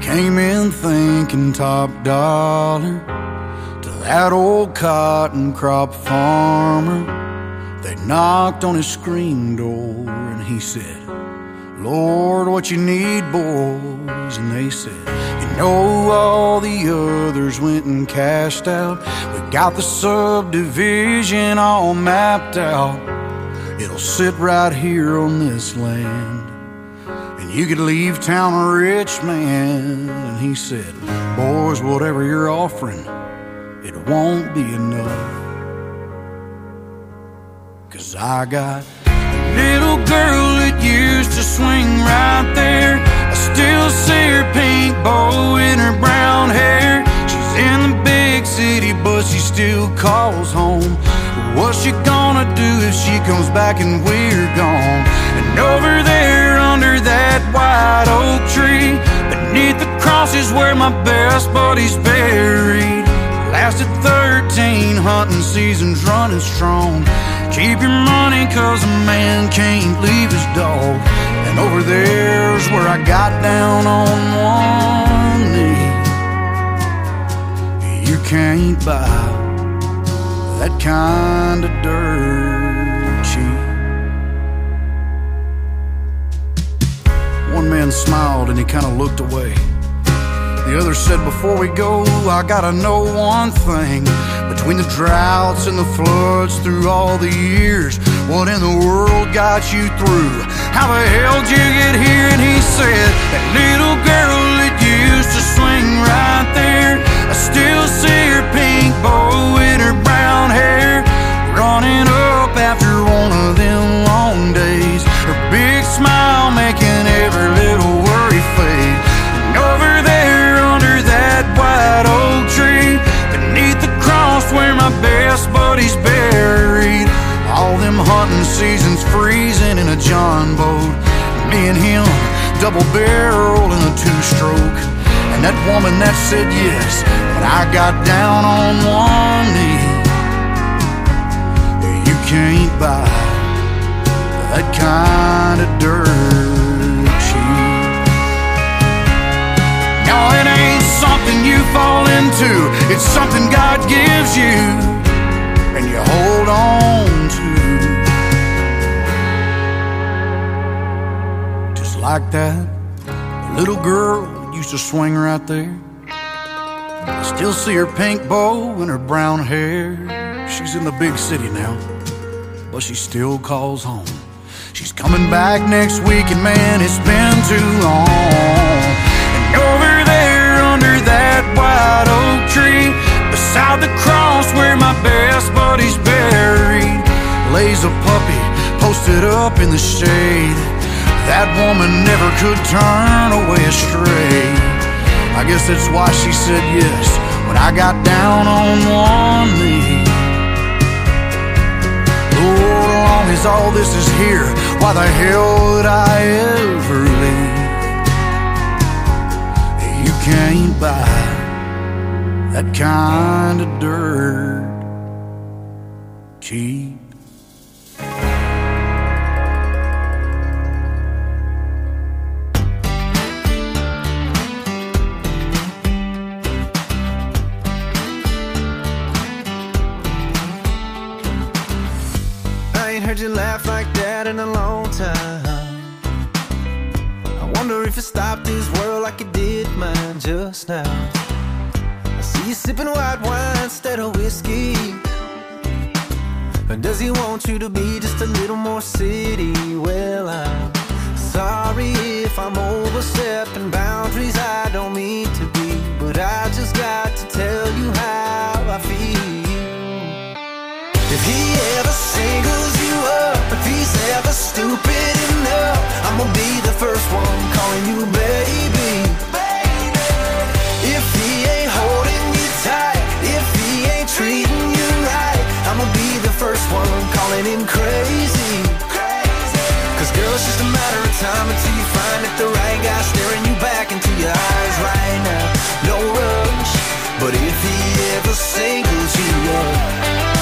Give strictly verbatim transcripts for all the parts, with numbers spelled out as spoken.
Came in thinking top dollar to that old cotton crop farmer. They knocked on his screen door and he said, Lord, what you need, boys? And they said, you know, all the others went and cashed out. We got the subdivision all mapped out. It'll sit right here on this land, and you could leave town a rich man. And he said, boys, whatever you're offering, it won't be enough. Cause I got a little girl that used to swing right there. I still see her pink bow in her brown hair. She's in the big city, but she still calls home. What's she gonna do if she comes back and we're gone? And over there under that white oak tree, beneath the cross is where my best buddy's buried. Lasted thirteen hunting seasons running strong. Keep your money cause a man can't leave his dog. And over there's where I got down on one knee. You can't buy that kind of dirt cheap. One man smiled and he kind of looked away. The other said, before we go, I gotta know one thing. Between the droughts and the floods through all the years, what in the world got you through? How the hell did you get here? And he said, that little girl that used to swing right there, I still see her pink bow in her brown hair, running up after one of them long days, her big smile making every little worry fade. And over there under that white oak tree, beneath the cross where my best buddy's buried, all them hunting seasons freezing in a John boat, me and him double barrel in a two-stroke. And that woman that said yes when I got down on one knee. You can't buy that kind of dirt cheap. No, it ain't something you fall into, it's something God gives you and you hold on to. Just like that little girl that used to swing right there. I still see her pink bow and her brown hair. She's in the big city now, but she still calls home. She's coming back next week and man, it's been too long. And over there under that white oak tree, beside the cross where my best buddy's buried, lays a puppy posted up in the shade. That woman never could turn away astray. I guess that's why she said yes when I got down on one knee. Lord, as long as all this is here, why the hell would I ever leave? You can't buy that kind of dirt cheap. Heard you laugh like that in a long time. I wonder if it stopped this world like it did mine just now. I see you sipping white wine instead of whiskey. Or does he want you to be just a little more city? Well, I'm sorry if I'm overstepping boundaries I don't mean to be, but I just got to tell you how I feel. If he ever singles you up, if he's ever stupid enough, I'ma be the first one calling you baby. Baby. If he ain't holding you tight, if he ain't treating you right, I'ma be the first one calling him crazy. Crazy. Cause girl, it's just a matter of time until you find that the right guy staring you back into your eyes right now. No rush, but if he ever singles you up,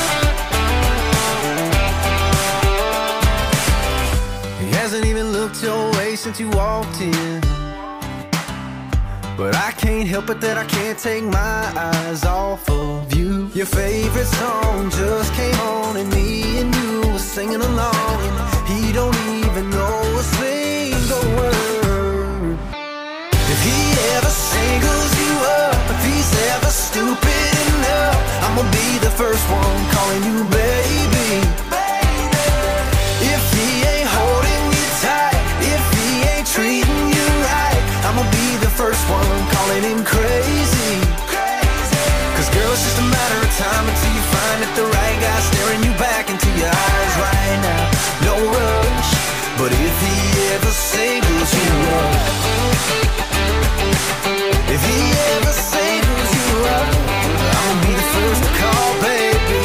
hasn't even looked your way since you walked in, but I can't help it that I can't take my eyes off of you. Your favorite song just came on and me and you were singing along, and he don't even know a single word. If he ever singles you up, if he's ever stupid enough, I'ma be the first one calling you baby. If he ain't holding you tight, if he ain't treating you right, I'ma be the first one calling him crazy. Cause girl, it's just a matter of time until you find that the right guy staring you back into your eyes right now. No rush, but if he ever singles you up, if he ever singles you up, I'ma be the first to call, baby.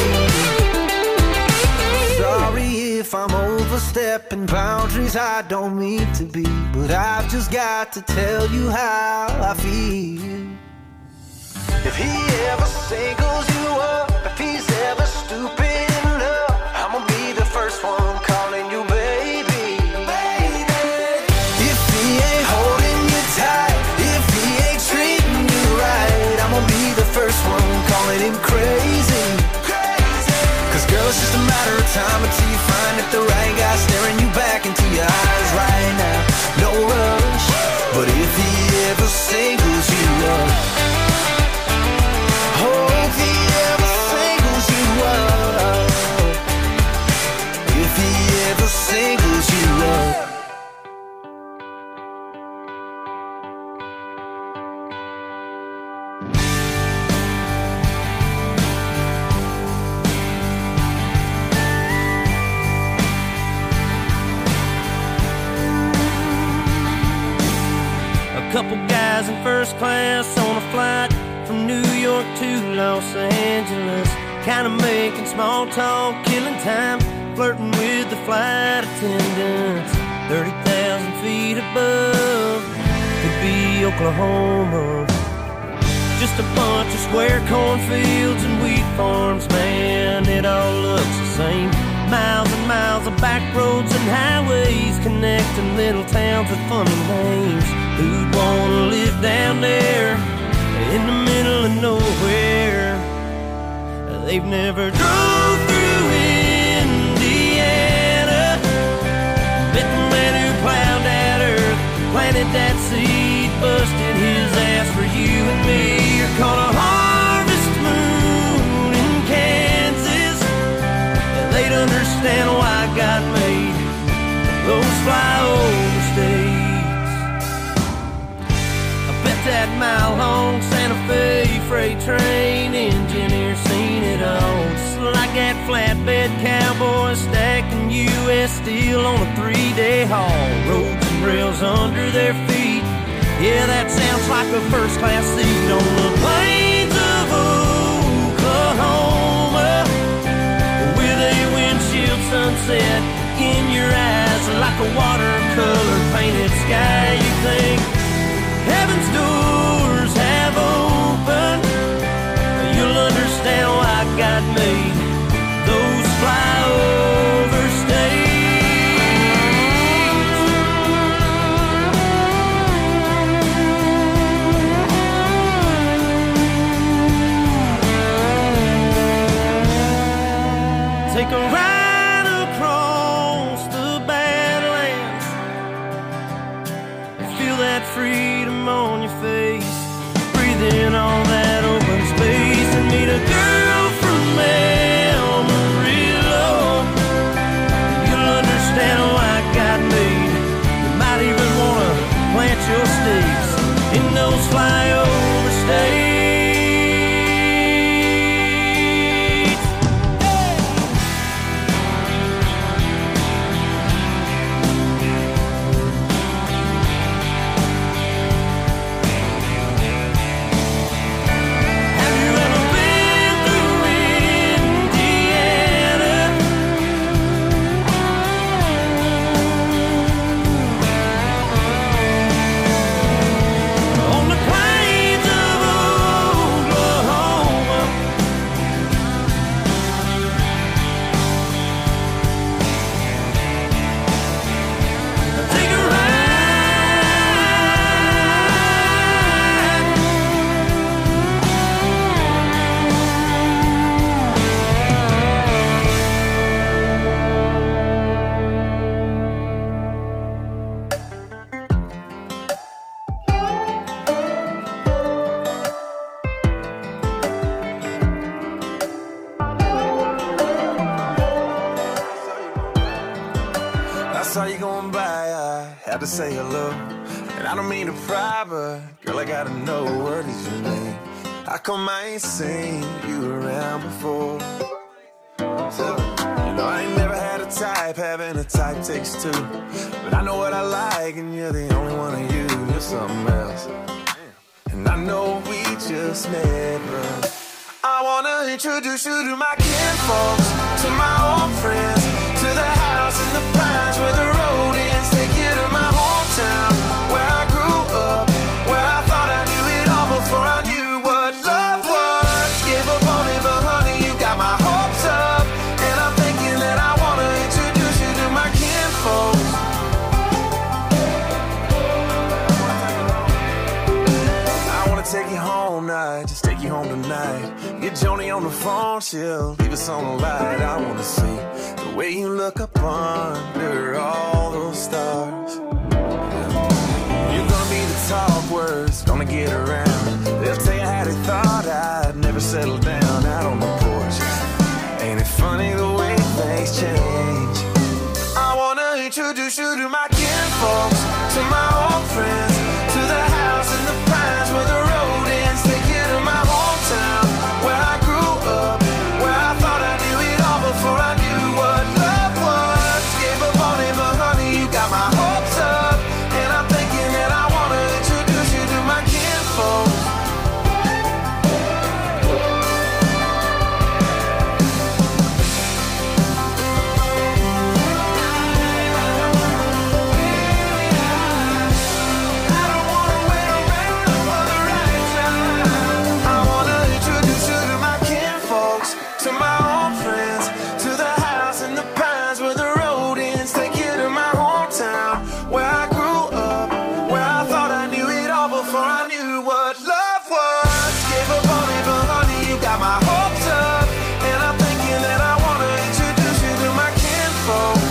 Sorry if I'm overstepping boundaries I don't mean to be, but I've just got to tell you how I feel. If he ever singles you up, if he's ever stupid enough, I'ma be the first one calling you baby. Baby. If he ain't holding you tight, if he ain't treating you right, I'ma be the first one calling him crazy. Crazy. Cause girl, it's just a matter of time until you find that the right guy staring you back into your eyes right now. No rush, but if he ever singles you up, oh, if he ever singles you up, if he ever singles you up. Couple guys in first class on a flight from New York to Los Angeles, kinda making small talk, killing time, flirting with the flight attendants. Thirty thousand feet above, could be Oklahoma. Just a bunch of square cornfields and wheat farms, man, it all looks the same. Miles and miles of back roads and highways connecting little towns with funny names. Who'd wanna live down there in the middle of nowhere? They've never drove through Indiana, met the man who plowed that earth, planted that seed, busted his ass for you and me. You're caught a harvest moon in Kansas, they'd understand why God made those flyover states. That mile-long Santa Fe freight train engineer seen it all. Just like that flatbed cowboy stacking U S steel on a three-day haul. Roads and rails under their feet. Yeah, that sounds like a first-class seat on the plains of Oklahoma, with a windshield sunset in your eyes, like a watercolor painted sky. You think heaven's doors have opened, you'll understand why God made those flyover states. Take a ride across the Badlands, feel that freedom on your face, breathe in all that open space, and meet a girl from Amarillo. You'll understand why God made you might even wanna plant your stakes in those flyover states. Have you ever been saw you going by, I had to say hello. And I don't mean to pry, but girl, I gotta know what is your name. How come I ain't seen you around before? So, you know, I ain't never had a type, having a type takes two. But I know what I like, and you're the only one of you. You're something else. And I know we just met, but I wanna introduce you to my kinfolks, to my old friends, to the house in the pines where the road ends. Take you to my hometown, where I grew up, where I thought I knew it all before I knew what love was. Gave up on it, but honey, you got my hopes up. And I'm thinking that I wanna introduce you to my kinfolks. I wanna take you home night, just take you home tonight. Get Joni on the phone, she'll leave us on the light. I wanna see the way you look up under all those stars. You're gonna be the talk words, gonna get around. They'll tell you how they thought I'd never settle down out on the porch. Ain't it funny the way things change? I wanna introduce you to my kinfolks, to my old friends, to the house in the pines where the road ends. Take you to my hometown, where I grew up, where I thought I knew it all before I knew what love was. Gave up on it, but honey, you got my hopes up. And I'm thinking that I wanna introduce you to my kinfolks. I don't wanna wait around for the right time. I wanna introduce you to my kinfolks, to my old friends, to the house in the pines where the road ends. Take you to my hometown, where I grew up, where I thought I knew it all before I knew what love was. Gave up on it, but honey, you got my hopes up. And I'm thinking that I wanna introduce you to my kinfolks.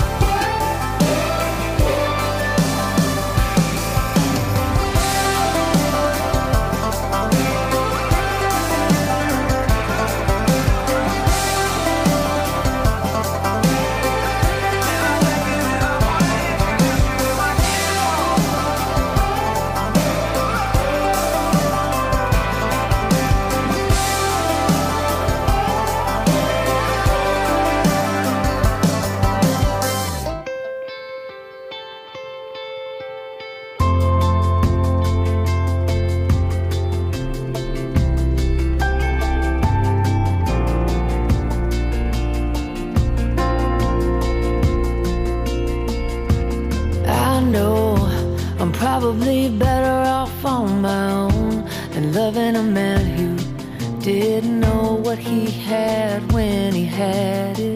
I know I'm probably better off on my own than loving a man who didn't know what he had when he had it.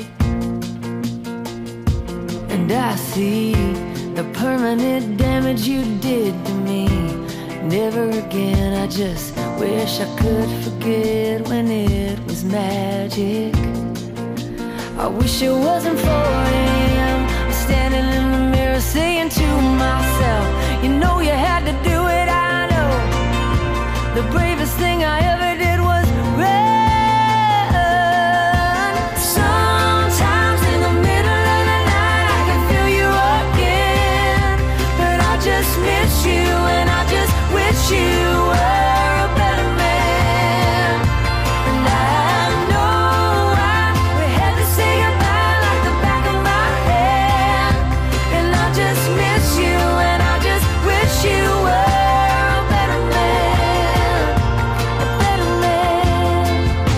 And I see the permanent damage you did to me. Never again, I just wish I could forget when it was magic. I wish it wasn't four a.m. I'm standing in the mirror saying to myself, you know you had to do it, I know. The bravest thing I ever did was run. Sometimes in the middle of the night I can feel you again, but I just miss you and I just wish you were a better man. And I know I we had to say goodbye like the back of my hand. And I just miss you and I just wish you were a better man, a better man.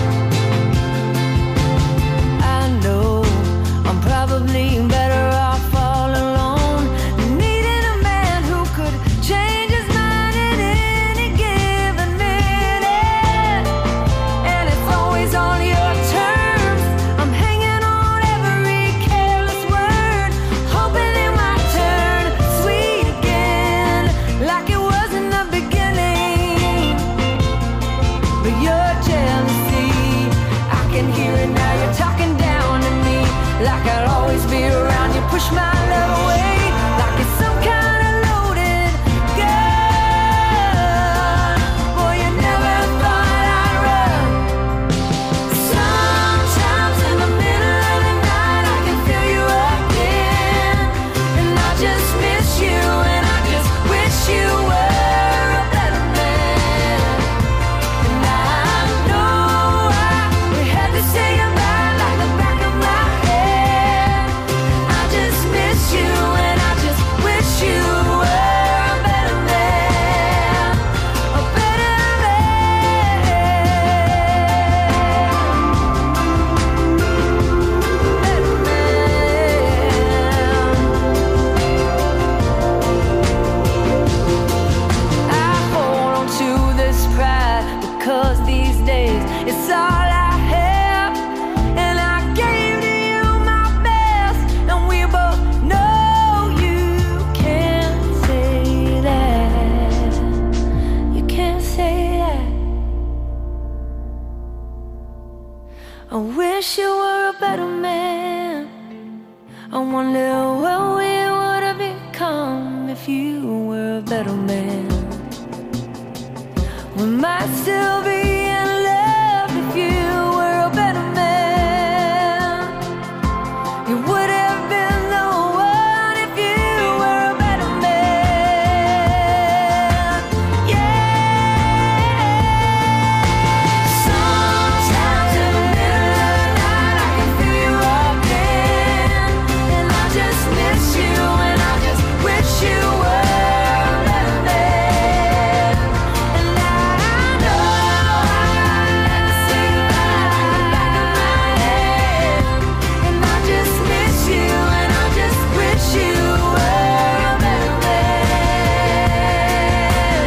I know I'm probably better off all alone, needing a man who could change his mind at any given minute. And it's always on your terms. I'm hanging on every careless word, hoping it might turn sweet again, like it was in the beginning. But your jealousy, I can hear it now. You're talking down to me, like I'll always be around. You push my love away, like it's some kind of loaded gun. Boy, you never thought I'd run. Sometimes in the middle of the night I can feel you again, I wonder what we would have become if you were a better man. We might still be in love if you were a better man. You would have been the one if you were a better man. Yeah. Sometimes in the middle of the night I can feel you again, and I just miss you, and I just wish you were a better man. And now I know I never say goodbye in the back of my head, and I just miss you, and I just wish you were a better man.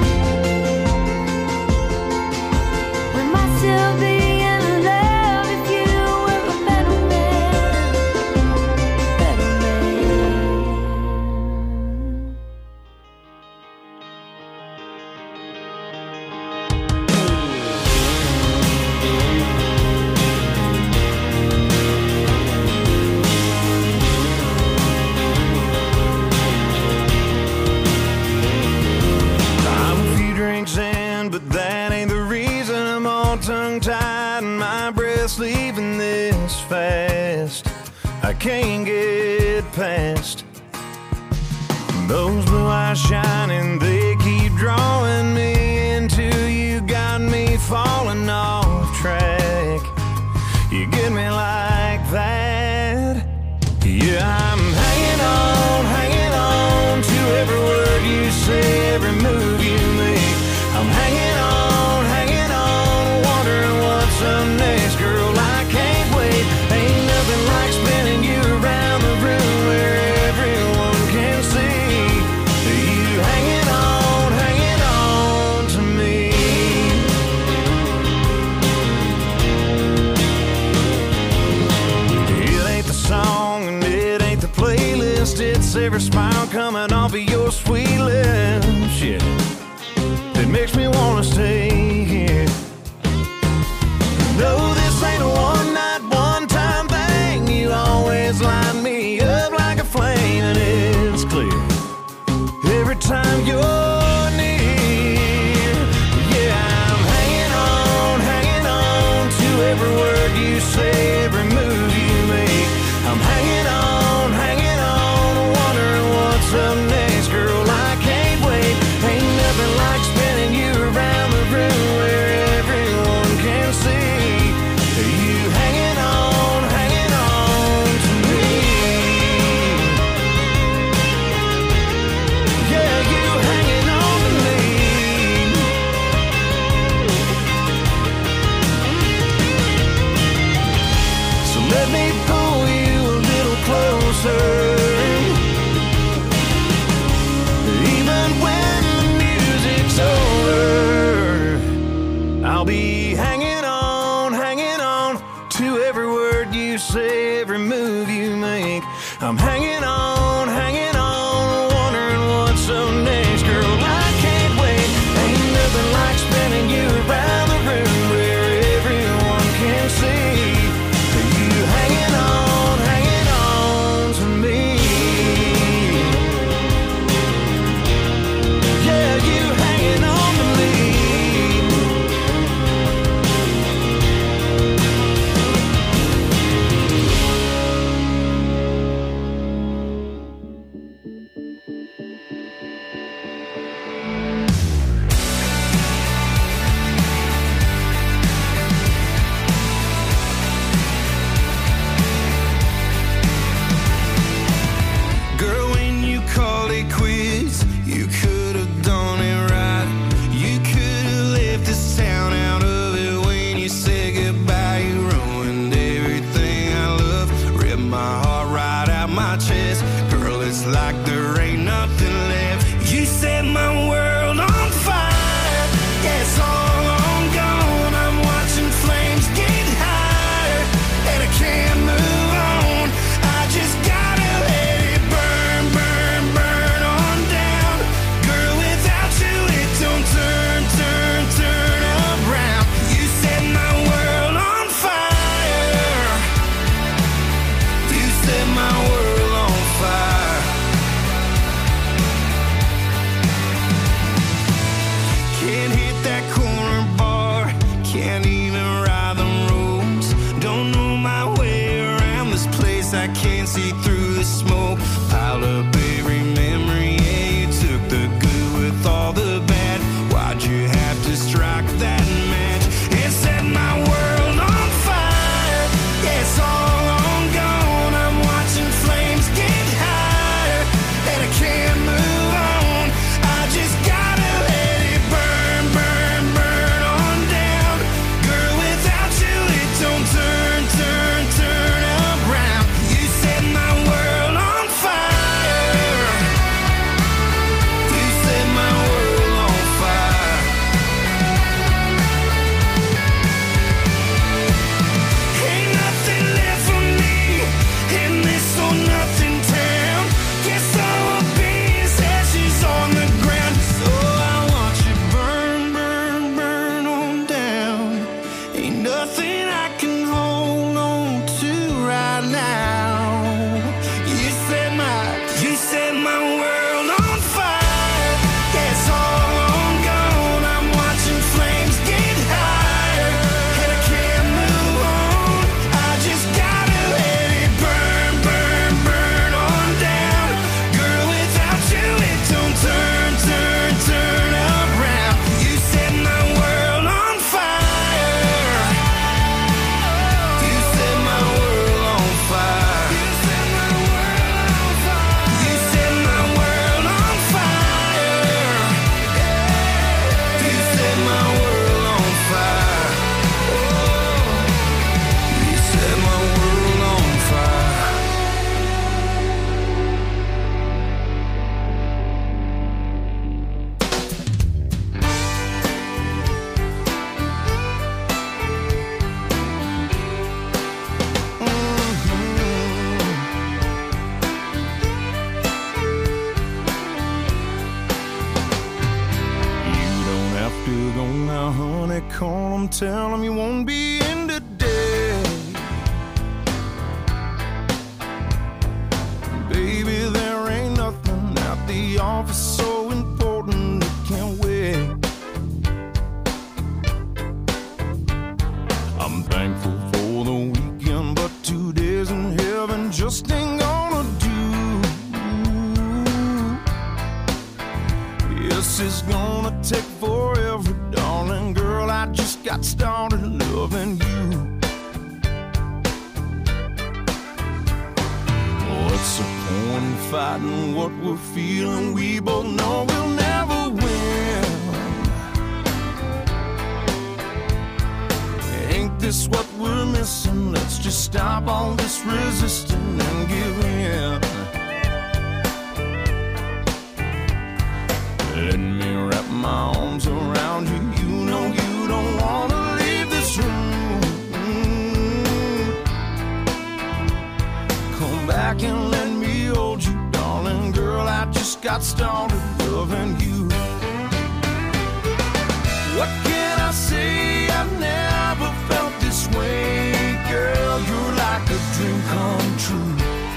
We might still be in love if you were a better man, better man. I'm a few drinks in, but that ain't the reason I'm all tongue-tied and my breath's leaving this fast. I can't get past those blue eyes shining, they keep drawing me into you, got me falling off track. You get me like that. Yeah, I'm hanging on, hanging on to every word you say, every move you make. I'm hanging on, hanging on, wondering what's up next. Girl, I can't wait. Ain't nothing like spinning you around the room where everyone can see you hanging on, hanging on to me. It ain't the song and it ain't the playlist, it's every smile coming off of your sweet lips, yeah, that makes me wanna stay here. No, this ain't a one night, one time thing. You always light me up like a flame, and it's clear every time you're near. Yeah, I'm hanging on, hanging on to every word you say, every move you make. I'm hanging on, hanging on, wondering what's up next. Girl, I can't wait. Ain't nothing like spinning you around the room where everyone can see you hanging on, hanging on to me. Yeah, you hanging on to me. So let me pull you a little closer. Even when the music's over, I'll be hanging on, hanging on to every word you say, every move you make. I'm hanging on, hanging on, wondering what's up next. Girl, I can't wait. Ain't nothing like spinning you around the room where everyone can see you hanging on, hanging on to me. Yeah, you hanging on to me. Girl, when you called it quits, you could have done it right. You could have left this town out of it when you said goodbye. You ruined everything I love, ripped my heart right out my chest. Girl, it's like there ain't nothing left. You set my world on fire. Yeah, it's all on gone. I'm watching flames get higher, and I can't move on. I just gotta let it burn, burn, burn on down. Girl, without you it don't turn, turn, turn around. You set my world on fire. You set my world face, I can't see through the smoke. Pile up every memory, yeah, you took the good with all the bad. Why'd you have to strike that match? It set my world on fire. Yeah, it's all on gone. I'm watching flames get higher, and I can't move on. I just gotta let it burn, burn, burn on down. Girl, without you it don't turn, turn, turn around. You set my world on fire. You set my world on fire. Ain't nothing left for me in this or nothing town. Guess I'll be as ashes on the ground. So I watch you burn, burn, burn on down. Ain't nothing I can hold on to right now. You set my, you set my world on fire. Yeah, it's all on gone. I'm watching flames get higher, and I can't move on. I just gotta let it burn, burn, burn on down. Girl, without you it don't turn, turn, turn around. You set my world on fire. You set my world on fire. You set my world on fire. You set my world on fire. You set my world on fire. You set my world on fire. You don't have to go now, honey. Call 'em, tell 'em you won't be in today. Baby, there ain't nothing at the office so important it can't wait. I'm thankful for the weekend, but two days in heaven just ain't gonna do. This is gonna take forever, darling girl. I just got started loving you. What's the point in fighting what we're feeling? We both know we'll never win. Ain't this what we're missing? Let's just stop all this resisting and give in. Let me wrap my arms around you. You know you don't wanna leave this room. Come back and let me hold you, darling girl. I just got started loving you. What can I say? I've never felt this way, girl. You're like a dream come true.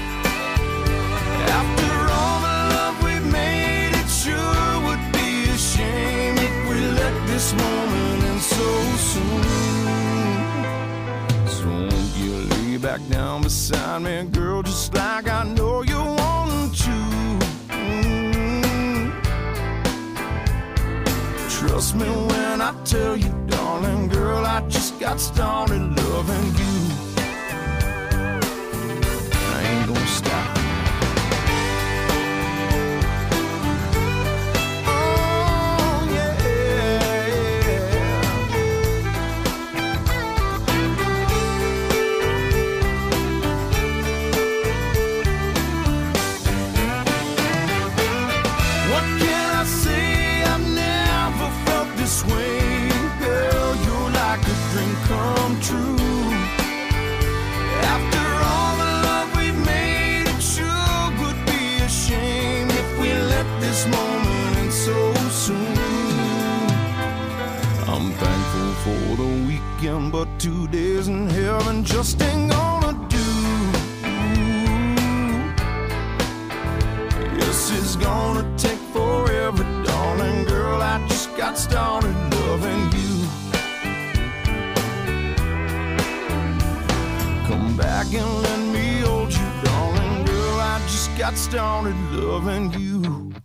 After all the love we've made, it sure would be a shame if we let this moment end so soon. So won't you lay back down beside me, girl, just like I know you want to. Trust me when I tell you, darling girl, I just got started loving you. I ain't gonna stop. What can I say? I've never felt this way, girl. You're like a dream come true. After all the love we've made, it sure would be a shame if we let this moment end so soon. I'm thankful for the weekend, but two days in heaven just ain't gonna do. This is gonna take forever, darling girl. I just got started loving you. Come back and let me hold you, got started loving you.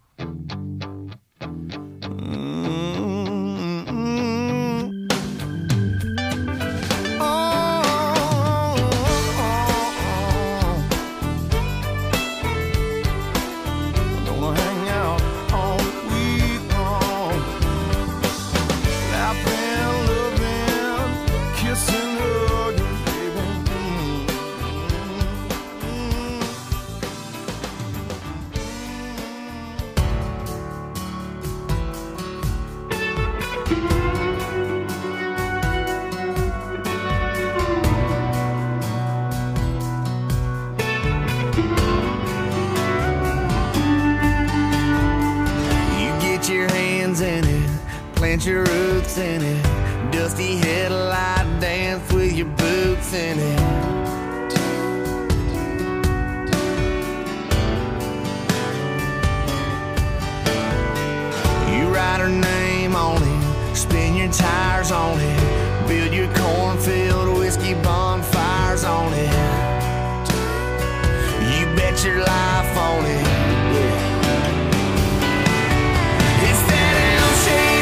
Your roots in it, dusty headlight dance with your boots in it. You write her name on it, spin your tires on it, build your cornfield whiskey bonfires on it. You bet your life on it. It's that L-shaped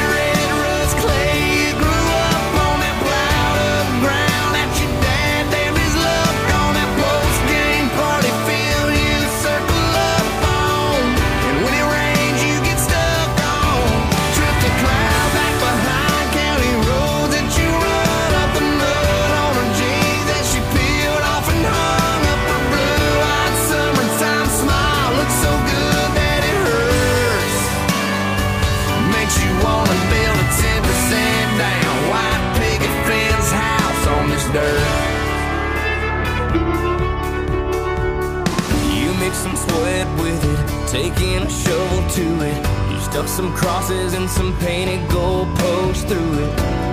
taking a shovel to it. You stuck some crosses and some painted goalposts through it.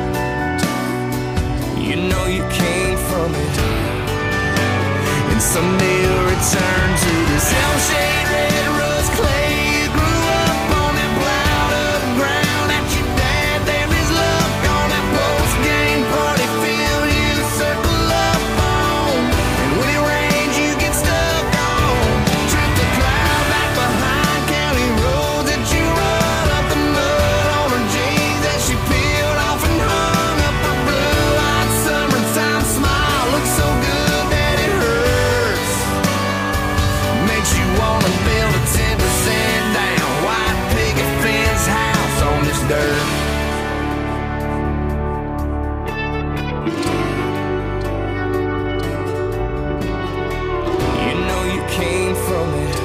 You know you came from it, and someday you'll return to this L-shaped red rust clay. You grew up on that plowed up ground that your dad damned his luck on that post-game party field you circle up on. And when it rains you get stuck on, trip the cloud back behind county roads that you run up the mud on her jeans that she peeled off and hung up her blue-eyed summertime smile. Looks so good that it hurts, makes you wanna build a ten percent down white picket fence house on this dirt. You know you came from it,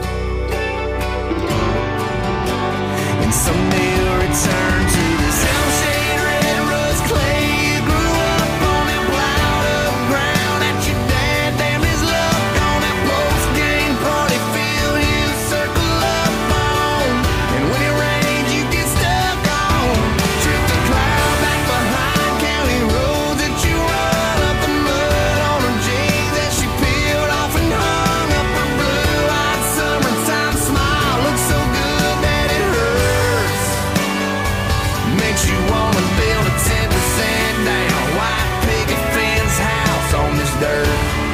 and someday you'll return to this L-shaped red rust clay. You grew up on that plowed up ground that your dad damned his luck on that post-game party field you circle up on. And when it rains you get stuck on, trip the cloud back behind county roads that you run up the mud on her jeans that she peeled off and hung up her blue-eyed summertime smile. Looks so good that it hurts, makes you wanna build a ten percent down white picket fence house on this dirt.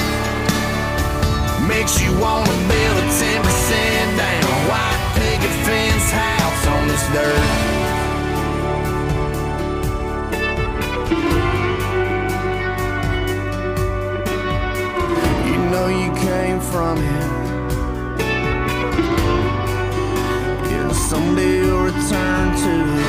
Makes you wanna build a ten percent down white picket fence house on this dirt. You know you came from it, yeah, someday you'll return to it.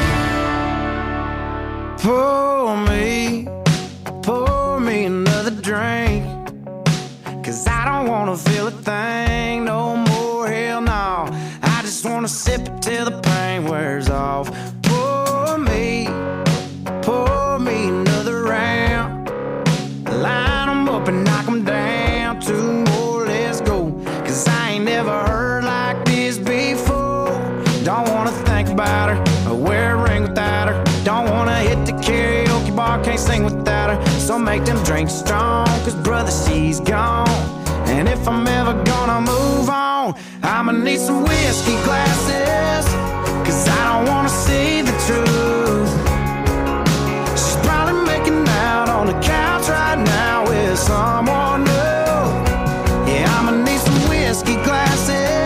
Pour me, pour me another drink, 'cause I don't wanna feel a thing no more, hell no. I just wanna sip it till the pain wears off. Pour me, pour me another round, line 'em up and knock 'em down. Two more, let's go, 'cause I ain't never heard like this before. Don't wanna think about her or wear a ring without her. Don't wanna hit the karaoke bar, can't sing without her. So make them drinks strong, 'cause brother, she's gone. And if I'm ever gonna move on, I'ma need some whiskey glasses, 'cause I don't wanna see the truth. She's probably making out on the couch right now with someone new. Yeah, I'ma need some whiskey glasses,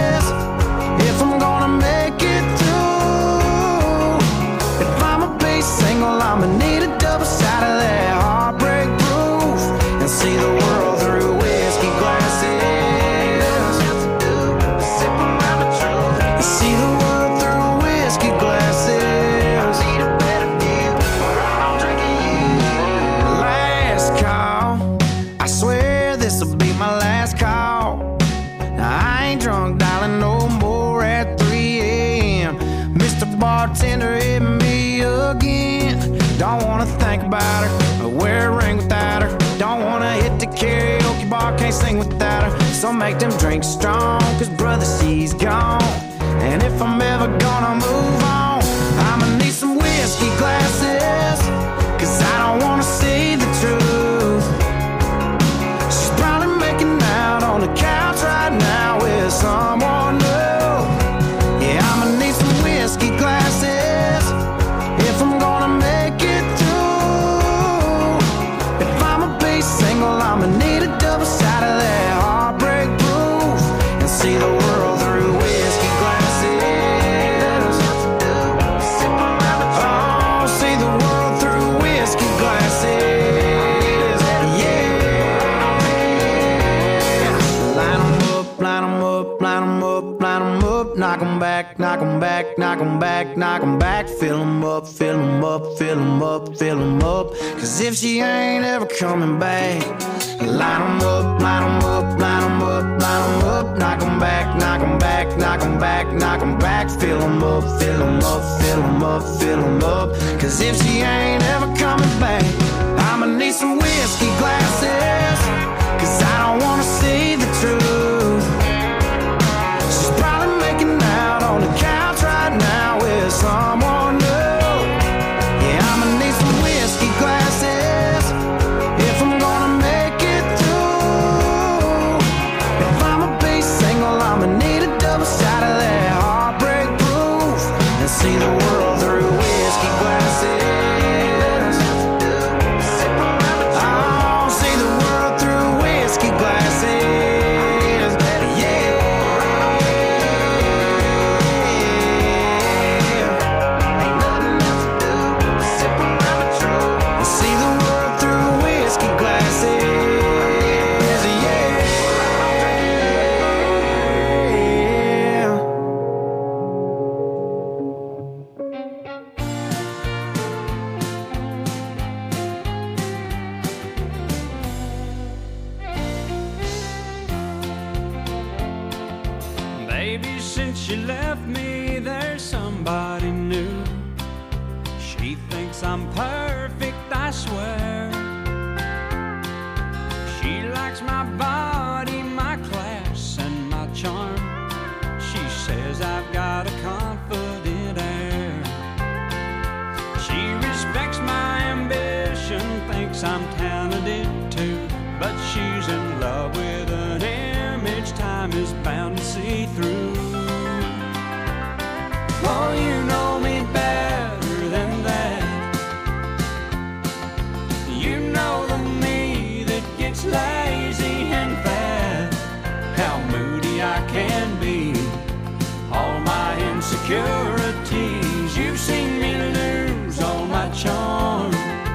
without her, or wear a ring without her. Don't wanna hit the karaoke bar, can't sing without her. So make them drinks strong, cause brother, she's gone. And if I'm ever gonna move on, I'ma need some whiskey glasses, cause I don't wanna see the truth. She's probably making out on the couch right now with someone new. Yeah, I'ma need some whiskey glasses if I'm gonna make it through. If I'ma be single, I'ma need a double shot of that heartbreak proof, and see the world through whiskey glasses. Oh, see the world through whiskey glasses. Yeah. Line 'em up, line 'em up, line 'em up, line 'em up. Knock 'em back, knock 'em back, knock 'em back, knock 'em back. Fill 'em up, fill 'em up, fill 'em up, fill 'em up. Cause if she ain't ever coming back, line 'em up, line 'em up, line 'em up, line 'em up. Knock 'em back, knock 'em back, knock 'em back, knock 'em back. Fill 'em up, fill 'em up, fill 'em up, fill 'em up. Cause if she ain't ever coming back, I'ma need some whiskey glasses, cause I don't wanna see the truth. She's probably making out on the couch right now with someone new. Yeah, I'ma need some whiskey glasses if I'm gonna make it through. If I'ma be single, I'ma need a double shot of that heartbreak proof, and see the world through whiskey glasses. Oh, see the world through whiskey glasses. Yeah. Ain't nothing else to do but sip around the truth, and see the world through whiskey glasses. Yeah. Baby, since you left me, there's somebody new. She thinks I'm perfect, I swear. She likes my body, my class, and my charm. She says I've got a confident air. She respects my ambition, thinks I'm talented too, but she's in love with an image time is bound to see through. Oh, you know me better than that. You know the me that gets lazy and fat, how moody I can be, all my insecurities. You've seen me lose all my charm.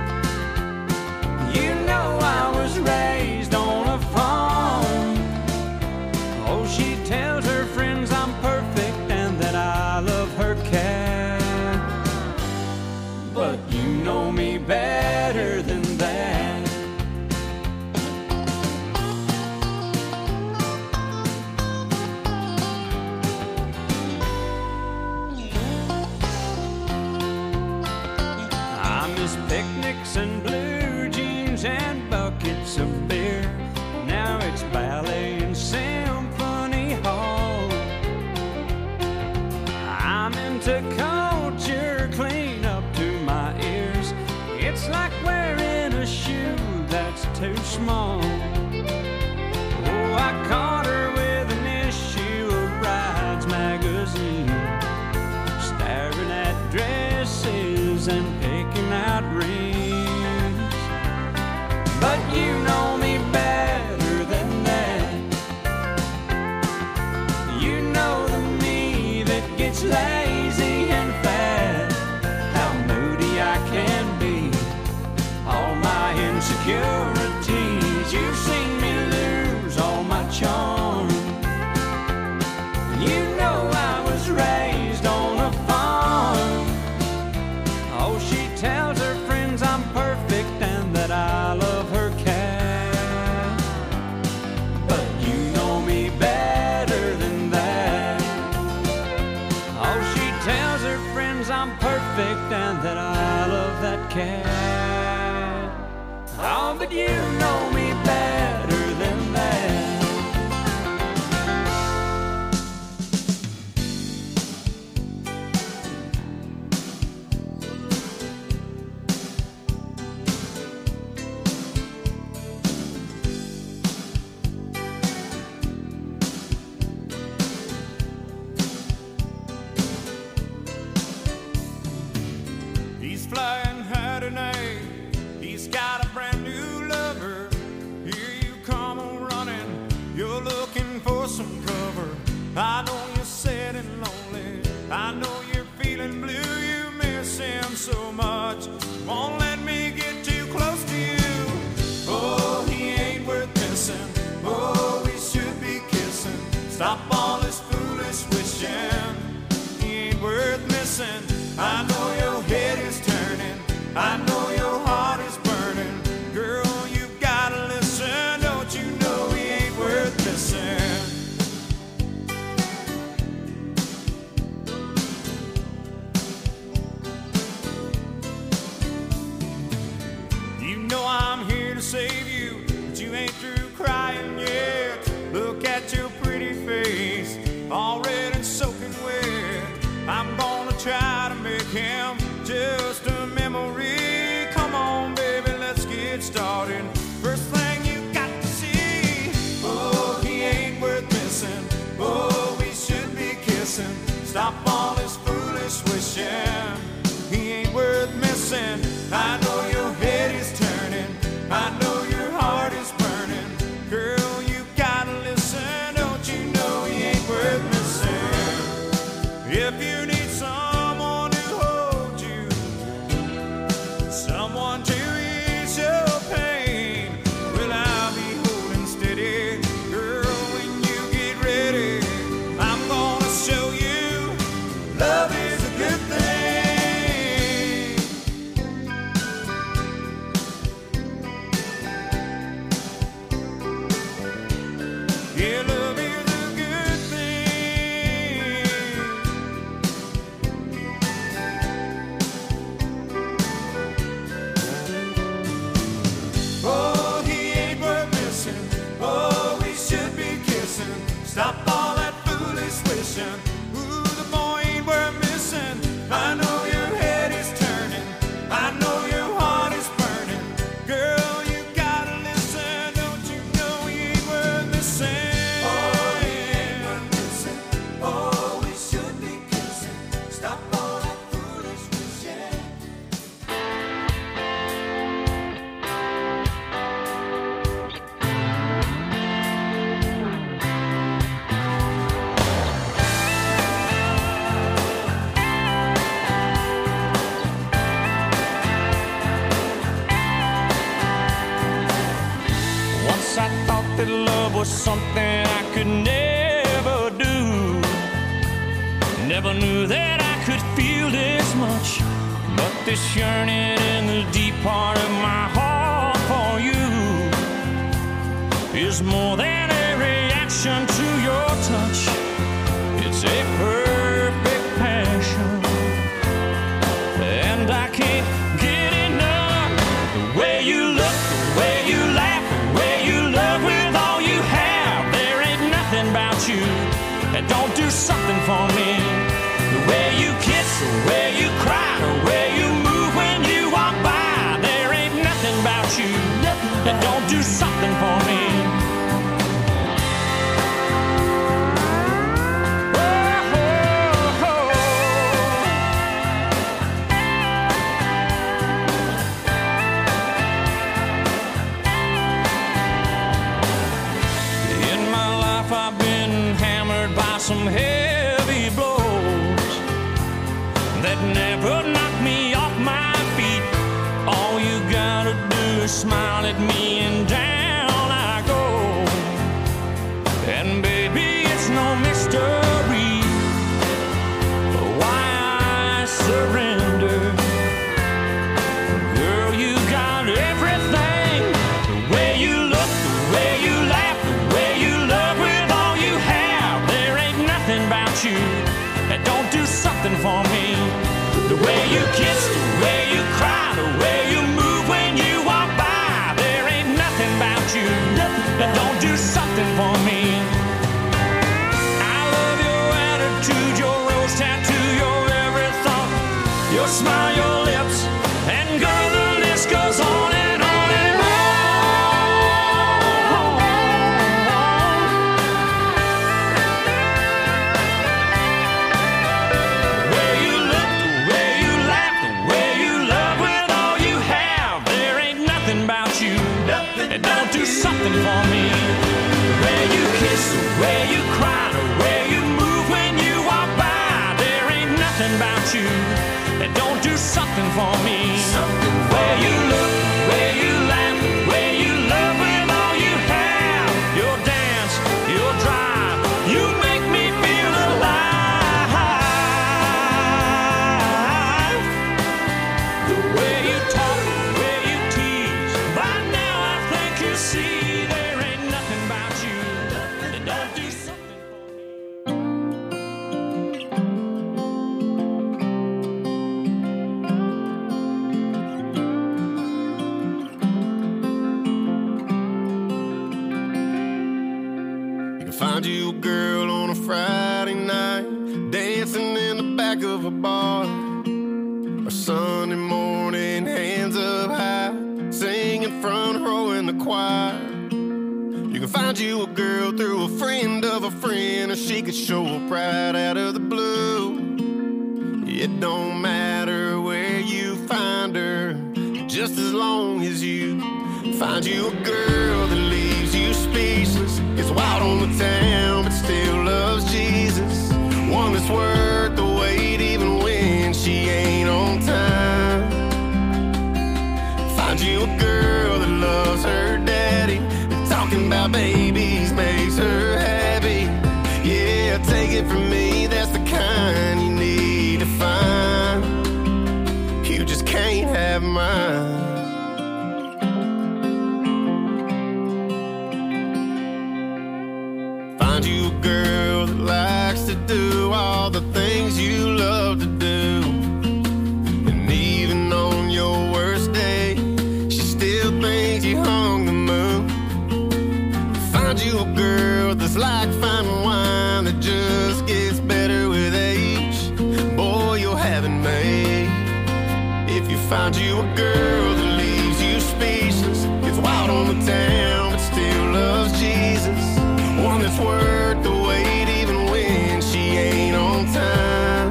You know I was raised on a farm. Oh, she tells her friends I'm perfect and that I love her cat. But you know me better than that. I miss picnics and blue jeans and buckets of beer. Now it's ballet and symphony hall. I'm into culture clean up to my ears. It's like wearing a shoe that's too small. Oh, I caught her with an issue of Rides magazine, staring at dresses and picking out rings. But you know me better than that. You know the me that gets lazy and fat, how moody I can be, all my insecurities. You've seen me lose all my charm. You know I was raised on a farm. Oh, she tells her friends I'm perfect and that I love her cat. But you know me better than that. Oh, she cover. I know you're sad and lonely. I know you're feeling blue. You miss him so much. Won't let me get too close to you. Oh, he ain't worth missing. Oh, we should be kissing. Stop all this foolish wishing. He ain't worth missing. I know your head is turning. I know your heart is burning. Girl, you gotta listen. Don't you know he ain't worth missing? You know I'm here to save you, but you ain't through crying yet. Look at your pretty face, all red and soaking wet. I'm gonna try to make him just a memory. Come on, baby, let's get started. First thing you got to see, oh, he ain't worth missing. Oh, we should be kissing. Stop all this foolish wishing. He ain't worth missing. I know your head is turning. I know your heart is burning. Girl, you gotta listen. Don't you know he ain't worth missing? If you need someone to hold you, someone to ease your pain, well, I'll be holding steady. Girl, when you get ready, I'm gonna show you love is a good thing. Yeah, love is a good thing. Oh, he ain't worth missing. Oh, we should be kissing. Stop all that foolish wishing. Ooh, the boy ain't worth missing. I know your head is turning. I know your heart is burning. Girl, you gotta listen. Don't you know he ain't worth missing? Oh, he ain't worth missing. Oh, we should be kissing. Stop all that foolish wishing. Once I thought that love was something I could never do. Never knew that I could feel this much. But this yearning in the deep part of my heart for you is more than a reaction to your touch. It's a perfect passion. And I can't get enough. The way you look, the way you laugh, the way you love with all you have. There ain't nothing about you that don't do something for me. The way you kiss, the way you cry, the way you move when you walk by. There ain't nothing about you that don't do something for me. In my life I've been hammered by some heavy blows that never knocked me off my feet. All you gotta do is smile at me and down I go. And baby, it's no mystery why I surrender. Girl, you got everything. The way you look, the way you laugh, the way you love with all you have. There ain't nothing about you that don't do something for me. The way you kiss, the way you cry, the way you move when you walk by. There ain't nothing about you that don't do something for me. I love your attitude, your rose tattoo, your every thought, your smile, your lips, and girl, the list goes on and on and on. The way you look, the way you laugh, the way for me. Something where you look, where you laugh, where you love with all you have. Your dance, your drive, you make me feel alive. The way you talk, the way you tease, by now I think you see there ain't nothing about you that don't do something for me. Find you a girl on a Friday night, dancing in the back of a bar, or Sunday morning, hands up high, singing front row in the choir. You can find you a girl through a friend of a friend, or she could show up right out of the blue. It don't matter where you find her, just as long as you find you a girl that leaves you speechless, gets wild on the town but still loves Jesus, one that's worth the wait even when she ain't on time. Find you a girl that loves her daddy, and talking about babies makes her happy. Yeah, take it from me, that's the kind you need to find. You just can't have mine. Find you a girl that likes to do all the things you love to do, and even on your worst day, she still thinks you hung the moon. Find you a girl that's like fine wine that just gets better with age. Boy, you'll have it made. If you find you a girl that leaves you speechless, gets wild on the town but still loves Jesus, one that's worth the wait even when she ain't on time.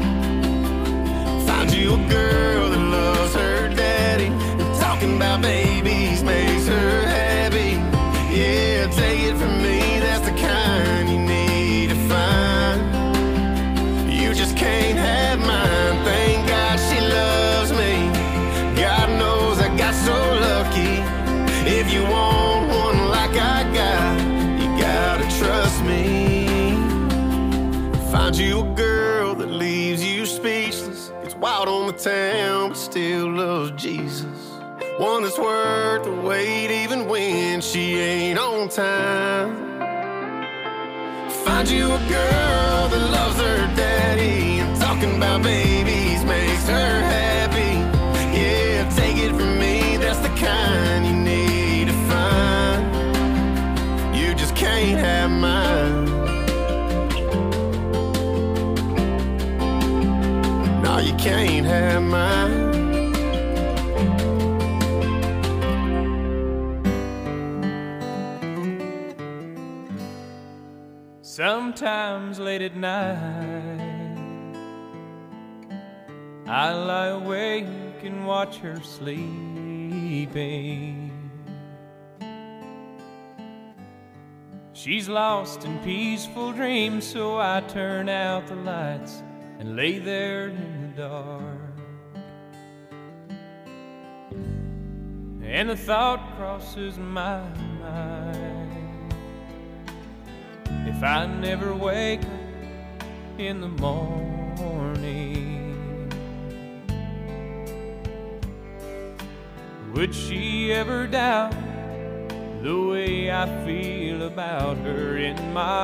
Find you a girl that loves her daddy, and talking about babies makes her happy. Yeah, take it from me, that's the kind you need to find. You just can't have mine. Thank God she loves me. God knows I got so lucky. If you want one like I got, gotta trust me. Find you a girl that leaves you speechless, gets wild on the town but still loves Jesus, one that's worth the wait even when she ain't on time. Find you a girl that loves her daddy, and talking about babies makes her happy. Yeah, take it from me, that's the kind you need to find. You just can't have mine. No, you can't have mine. Sometimes late at night, I lie awake and watch her sleeping. She's lost in peaceful dreams, so I turn out the lights and lay there in the dark. And the thought crosses my mind, if I never wake up in the morning, would she ever doubt the way I feel about her in my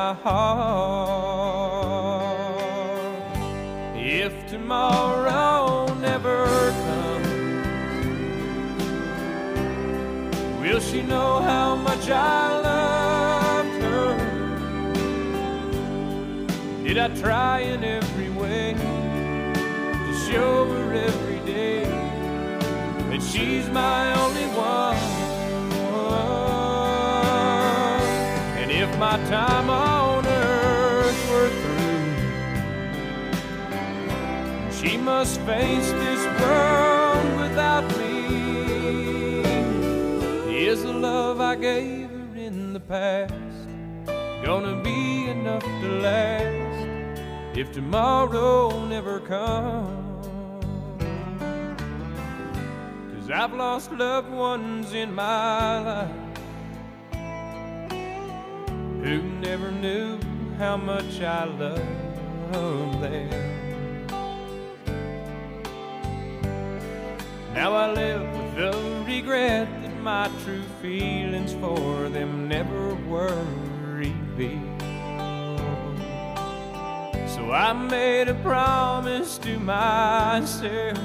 heart? If tomorrow never comes, will she know how much I loved her? Did I try in every way to show her every day that she's my only one? And if my time on earth were through, she must face this world without me, is the love I gave her in the past gonna be enough to last if tomorrow never comes? 'cause I've lost loved ones in my life who never knew how much I loved them. Now I live with the regret that my true feelings for them never were revealed. So I made a promise to myself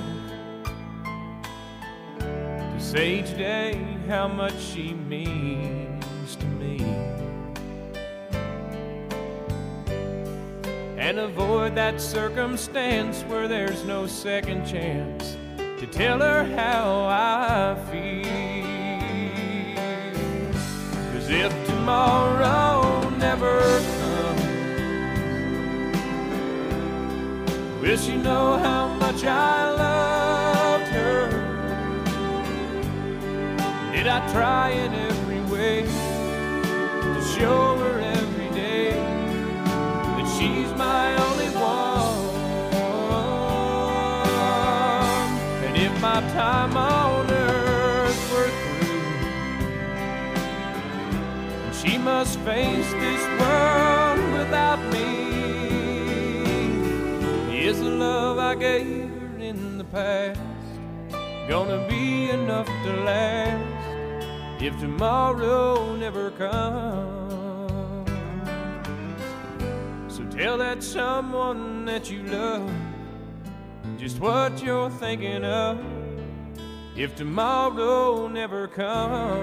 to say each day how much she means to me, and avoid that circumstance where there's no second chance to tell her how I feel. 'Cause if tomorrow never comes, will she know how much I loved her? Did I try in every way to show her every day that she's my only one? And if my time on earth were through, and she must face this world without me, is the love I gave her in the past gonna be enough to last if tomorrow never comes? So tell that someone that you love just what you're thinking of if tomorrow never comes.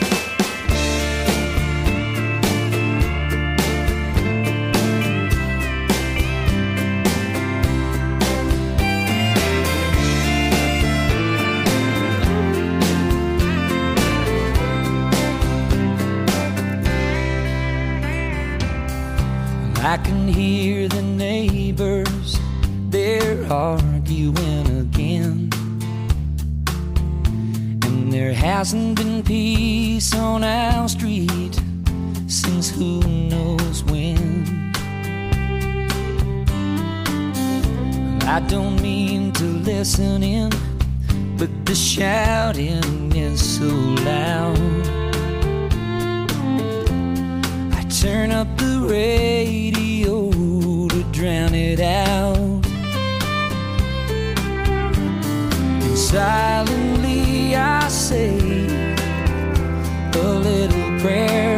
I can hear the neighbors, they're arguing again. And there hasn't been peace on our street since who knows when. I don't mean to listen in, but the shouting is so loud. Turn up the radio to drown it out. And silently I say a little prayer,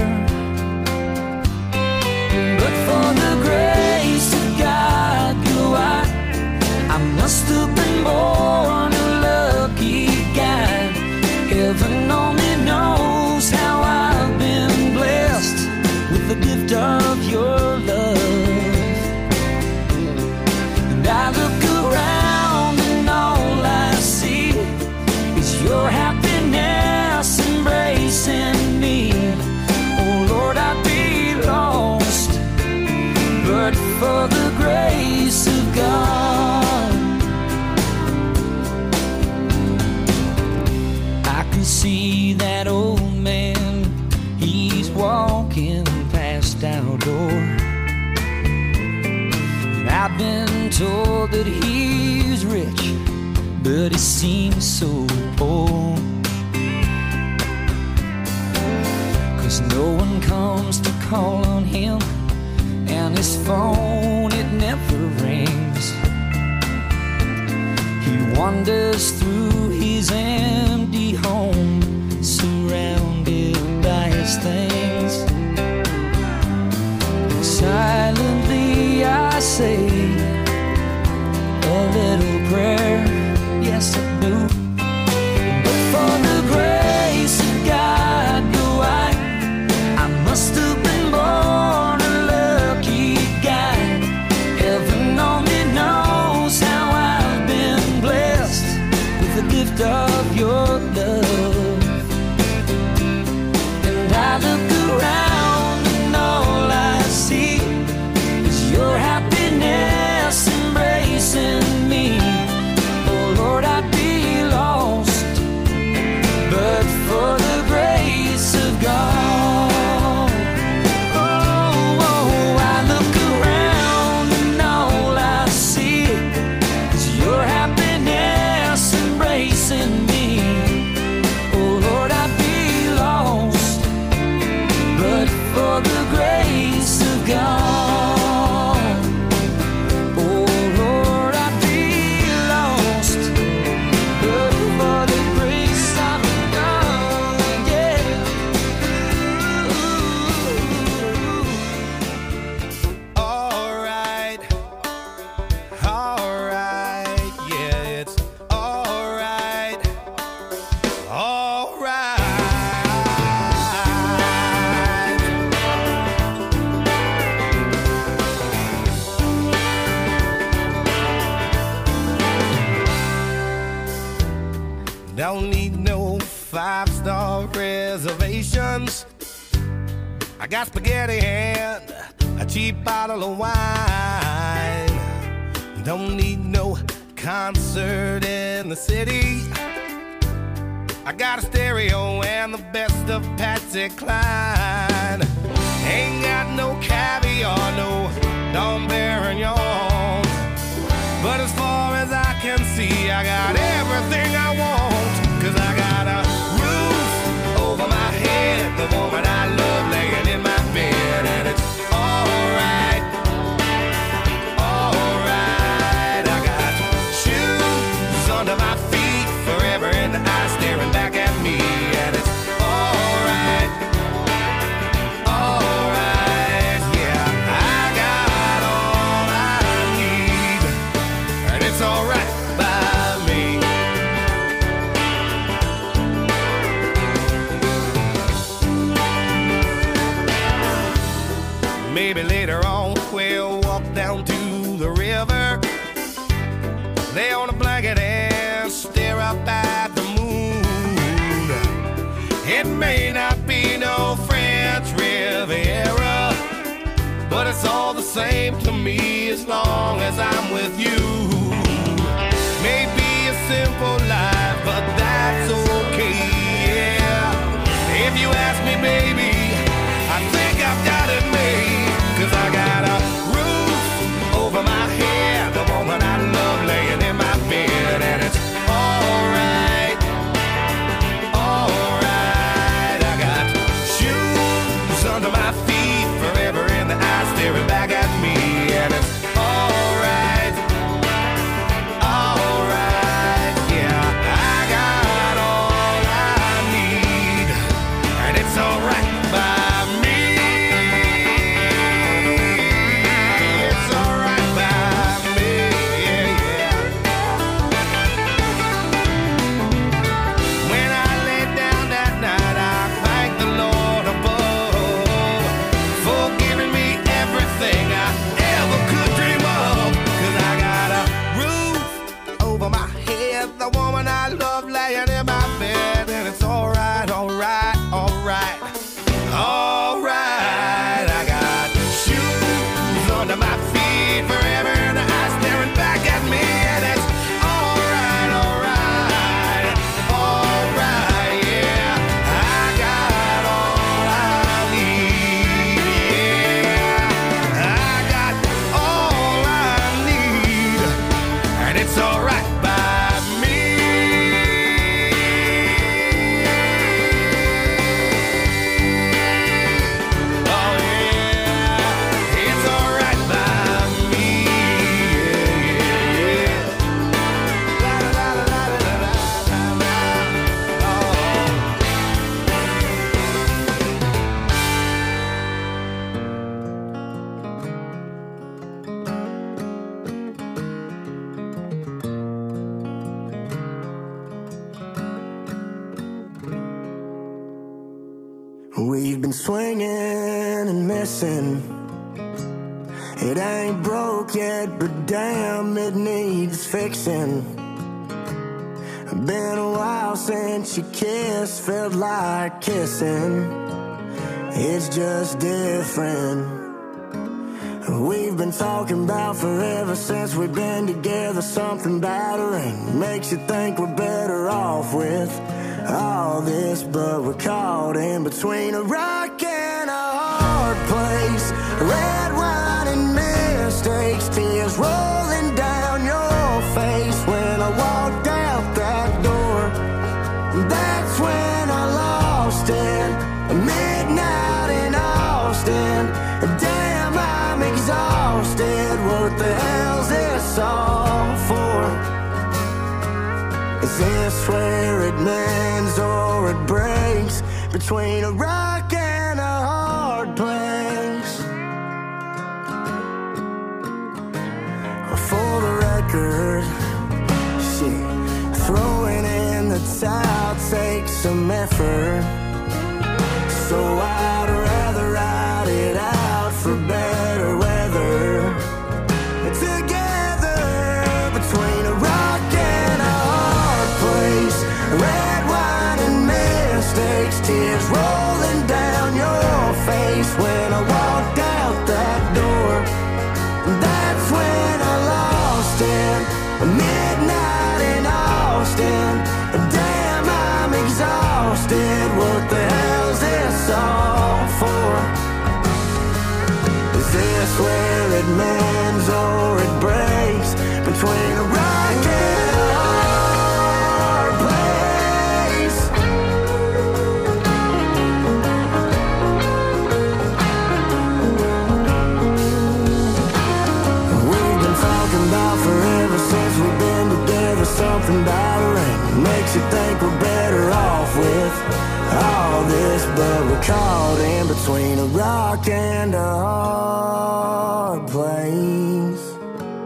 but for the grace of God, you I, I must have been born a lucky guy. Heaven only knows how I've been blessed with the gift of your love. And I look around and all I see is your happiness embracing me. Oh Lord, I'd be lost but for the grace of God. I can see that old man, he's walking past our door. And I've been told that he's rich, but he seems so poor. 'Cause no one comes to call on him, and his phone, it never rings. He wanders through his empty home, surrounded by his things. Silently I say a little prayer, yes I do. But for the grace of God, go I, I must have been born a lucky guy. Heaven only knows how I've been blessed with the gift of your decorations. I got spaghetti and a cheap bottle of wine. Don't need no concert in the city. I got a stereo and the best of Patsy Cline. Ain't got no caviar, no Dom Perignon. But as far as I can see, I got everything I want. Cause I got a roof over my head, the woman I love laying in my bed. And it's alright, alright. I got shoes under my feet, forever in the eyes staring back at me. And it's alright, alright. Yeah, I got all I need, and it's alright by me. Maybe later on we'll walk down to the river, lay on a blanket and stare up at the moon. It may not be no French Riviera, but it's all the same to me as long as I'm with you. Maybe a simple life, but that's okay, yeah. If you ask me, baby, I think I've got it made. Cause I got a roof over my head, the woman I love laying in my bed. And it's alright, alright. I got shoes under my feet, forever in the eyes staring back at me. And it's alright, alright. Yeah, I got all I need, and it's alright by me. It's alright by me, yeah, yeah. When I lay down that night, I thank the Lord above for giving me everything I ever could dream of. Cause I got a roof over my head, the woman I love laying in my bed. And it's alright, alright, alright, alright. I got shoes under my feet, forever in the eyes staring back at me. And it's alright, alright, alright, yeah. I got all I need, yeah. I got all I need, and it's alright by me. Oh yeah, it's alright by me, yeah, yeah, yeah. La la la la la la la la. Oh. We've been swinging and missing. It ain't broke yet, but damn, it needs fixing. Been a while since you kissed, felt like kissing. It's just different. We've been talking about forever since we've been together. Something battering makes you think we're better off with all this, but we're caught in between a rock and a hard place. Red wine and mistakes, tears rolling down your face. When I walked out that door, that's when I lost it. Midnight in Austin, damn, I'm exhausted. What the hell's this all for? Is this where it mends or it breaks? Between a rock and a hard place. For the record, shit, throwing in the towel takes some effort. So I'd rather ride it out for better weather. Together between a rock and a hard place. Red wine and mistakes, tears roll bends or it breaks between a rock and a hard place. We've been talking about forever since we've been together. Something about a ring makes you think we're better off with all this, but we're caught in between a rock and a hard place.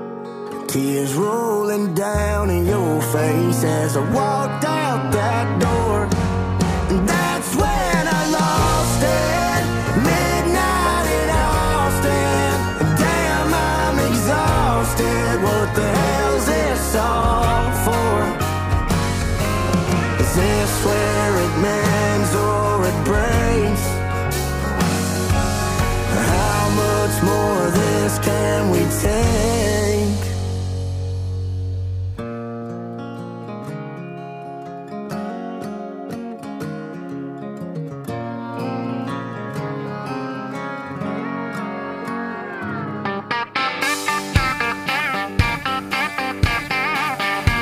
Tears rolling down in your face as I walked out that door.